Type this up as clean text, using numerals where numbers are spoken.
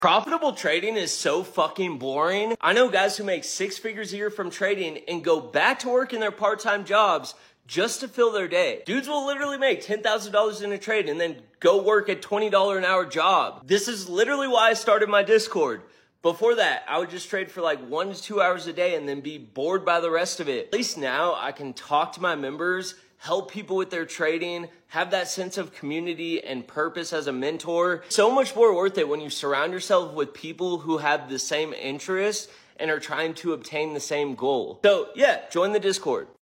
Profitable trading is so fucking boring. I know guys who make 6 figures a year from trading and go back to work in their part-time jobs just to fill their day. Dudes will literally make $10,000 in a trade and then go work a $20 an hour job. This is literally why I started my Discord. Before that, I would just trade for like 1 to 2 hours a day and then be bored by the rest of it. At least now I can talk to my members, help people with their trading, have that sense of community and purpose as a mentor. So much more worth it when you surround yourself with people who have the same interests and are trying to obtain the same goal. So yeah, join the Discord.